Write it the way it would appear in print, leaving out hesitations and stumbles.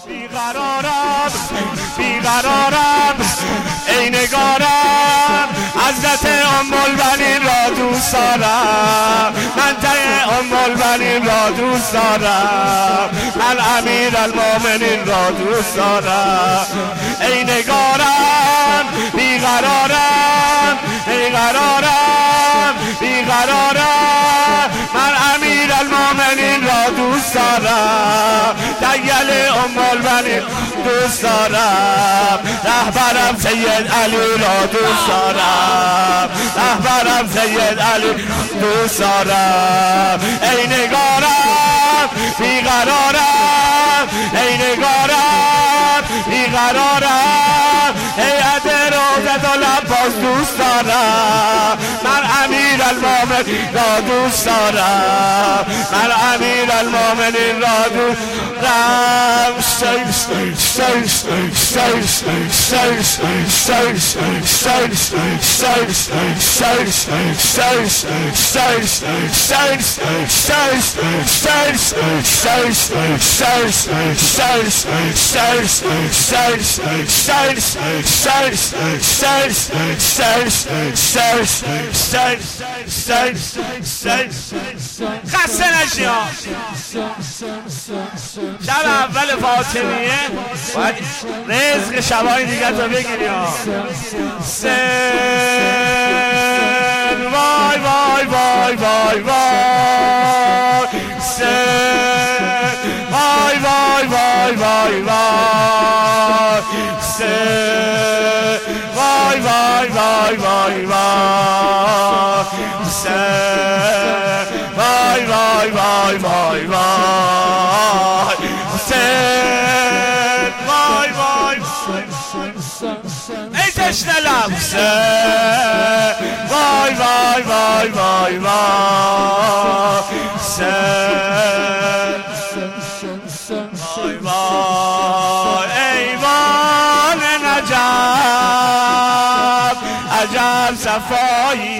بیقرارم بیقرارم ای نگارم حضرت ام البنین را دوست دارم منطقه ام البنین را دوست دارم من امیر المومنین را دوست دارم ای نگارم بیقرارم بیقرارم بیقرارم من امیر المومنین را دوست دارم دگل ام البنین دوست دارم رهبرم سید علی را دوست دارم رهبرم سید علی دوست دارم ای نگارم بیقرارم ای نگارم بیقرارم هیئت روضة العباس دوست دارم من امیر المومنین را دوست دارم من امیر المومنین را دوست دارم خسته نشی ها شب اول فاطمیه باید رزق شبای دیگر تو بگیری ها سن وای وای وای وای وای سن وای وای وای وای وای سن وای وای وای وای وای سن وای وای وای وای وای سن وای وای ای جشن لب سن وای وای وای وای وای سن وای وای ایوان نجف عجب صفایی